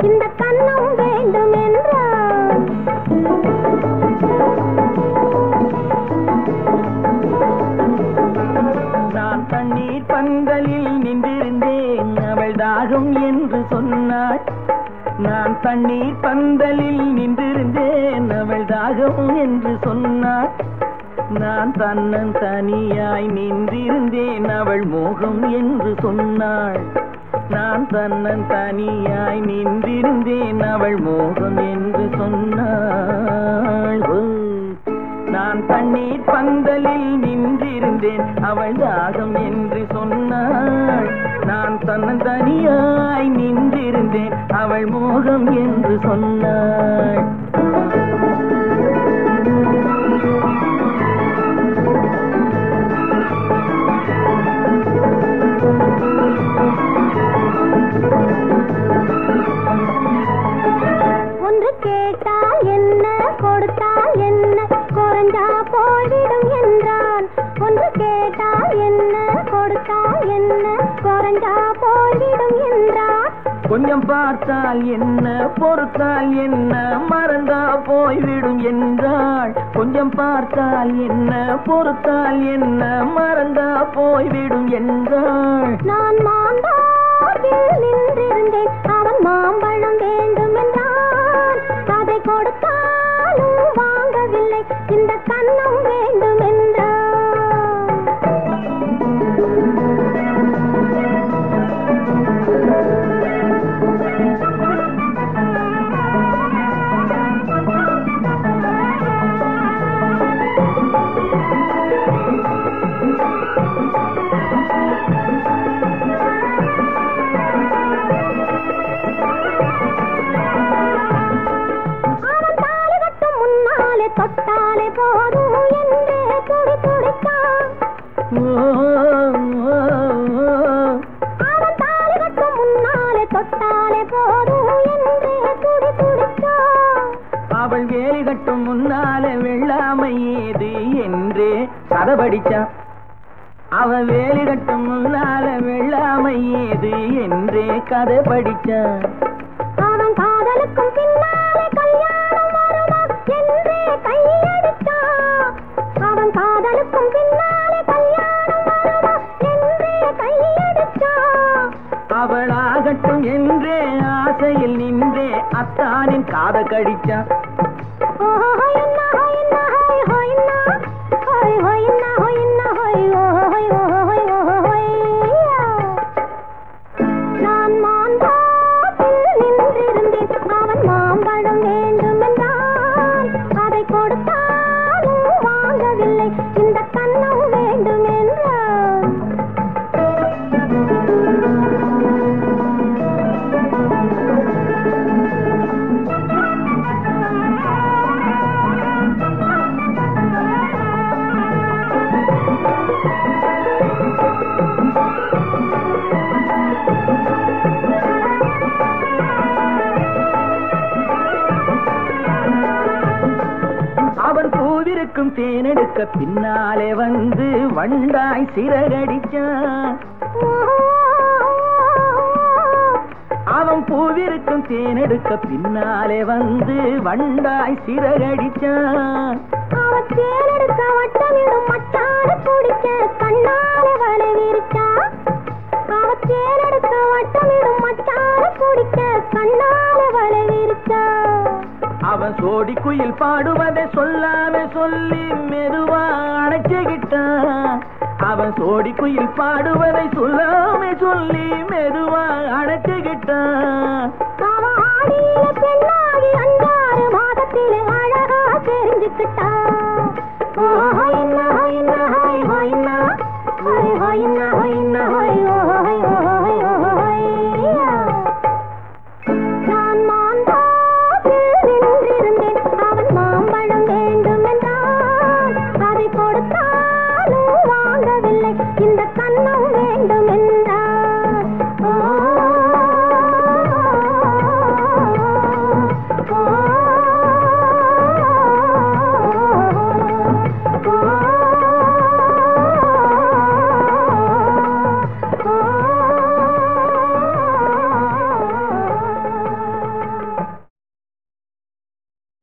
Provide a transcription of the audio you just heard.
இந்த கண்ணம் வேண்டும் என்றான். நான் தண்ணீர் பந்தலில் நின்றிருந்தேன், அவள் தாகம் என்று சொன்னாள். நான் தண்ணீர் பந்தலில் நின்றிருந்தேன், அவள் தாகம் என்று சொன்னாள். நான் தன்னன் தனியாய் நின்றிருந்தேன், அவள் மோகம் என்று சொன்னாள். நான் தன்னன் தனியாய் நின்றிருந்தேன், அவள் மோகம் என்று சொன்னாள். நான் தண்ணீர் பந்தலில் நின்றிருந்தேன், அவள் தாகம் என்று சொன்னாள். நான் தன்னன் தனியாய் நின்றிருந்தேன், அவள் மோகம் என்று சொன்னாள். ஒன்று கேட்டால் என்ன, கொடுத்தால் என்ன, குறைஞ்சா போய்விடும் என்றான். ஒன்று கேட்டால் என்ன, கொடுத்தால் என்ன, குறைஞ்சா போய்விடும் என்றான். கொஞ்சம் பார்த்தால் என்ன, பொறுத்தால் என்ன, மறந்தா போய்விடும் என்றாள். கொஞ்சம் பார்த்தால் என்ன, பொறுத்தால் என்ன, மறந்தா போய்விடும் என்றாள். நான் மாந்தாவில் நின்றிருந்தேன், அவன் மாம்பழம் வேண்டும் என்றான். அதை கொடுத்தாலும் வாங்கவில்லை, இந்த கண்ணம் வேண்டும் என்றான். தொட்டாலே போதும் என்றே துடி துடித்தான். அவன் தாலி கட்டும் முன்னாலே தொட்டாலே போதும் என்றே துடி துடித்தான். அவள் வேலி கட்டும் முன்னாலே வெள்ளாமை ஏது என்றே கதை படிச்சான். அவன் வேலி கட்டும் முன்னாலே வெள்ளாமை ஏது என்றே கதை படிச்சான். அவன் காதலுக்கும் பின்னாலே கல்யாணம் வருமா என்றே கையடித்தான். அவன் காதலுக்கும் பின்னாலே கல்யாணம் வருமா என்றே கையடித்தான். அவளாகட்டும் என்றே ஆசையில் நின்றே அத்தானின் காத கடிச்சான். நான் மாந்தாவில் நின்றிருந்தேன், அவன் மாம்பழம் வேண்டும் என்றான். அதை கொடுத்தாலும் வாங்கவில்லை, இந்த கண்ணம் வேண்டும் என்றான். அவன் பூவிருக்கும் தேனெடுக்க பின்னாலே வந்து வண்டாய் சிறகடிச்சான். அவன் பூவிருக்கும் தேனெடுக்க பின்னாலே வந்து வண்டாய் சிறகடிச்சான். அவன் தேனெடுக்க வட்டமிடும் மச்சான குடிக்க கண்ணாலே வலை விரிச்சான். அவன் தேனெடுக்க வட்டமிடும் மச்சான குடிக்க கண்ணாலே வலை விரிச்சான். அவன் சோடி குயில் பாடுவதை சொல்லாம சொல்லி மெதுவா அணைச்சுக்கிட்டான். அவன் சோடி குயில் பாடுவதை சொல்லாம சொல்லி மெதுவா அணைச்சுக்கிட்டான். அவன் ஆடியில பெண்ணாகி 5 மாதத்திலே அழகா தெரிஞ்சுக்கிட்டான். நான் மாந்தாவில் நின்றிருந்தேன், அவன் மாம்பழம் வேண்டும் என்றான். அதை கொடுத்தாலும் வாங்கவில்லை, இந்த கண்